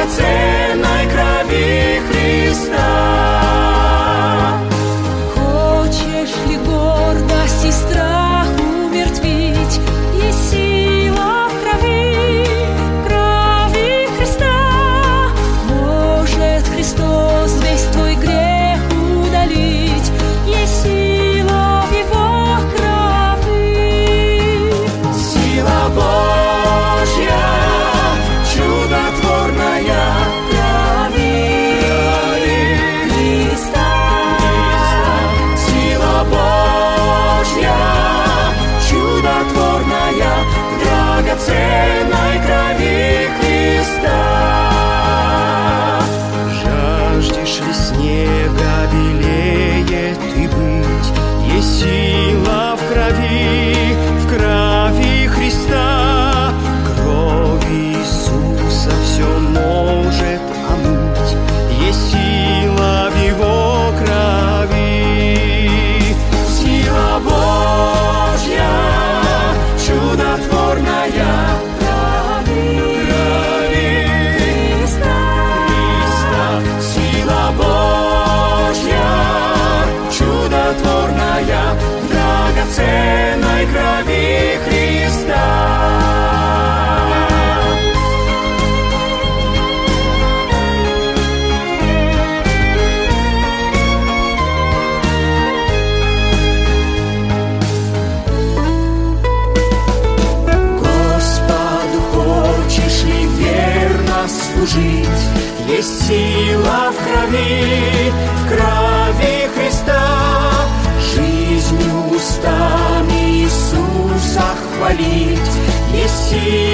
драгоценной крови Христа. Хочешь ли гордость и страх умертвить? Есть сила в крови Христа. Может Христос весь твой грех удалить? Есть сила в Его крови. Сила Божья, чудотворная крови Христа. Сила Божья, чудотворная в драгоценной крови Христа. Жаждешь ли снега белее ты быть? Есть сила в крови Христа. Кровь Иисуса все может омыть. Есть сила в Его крови. Сила Божья, чудотворная крови Христа. Сила Божья, чудотворная в драгоценной крови Христа. Господу хочешь ли верно служить? Есть сила в крови Христа. Жизнью устами Иисуса хвалить. Есть сила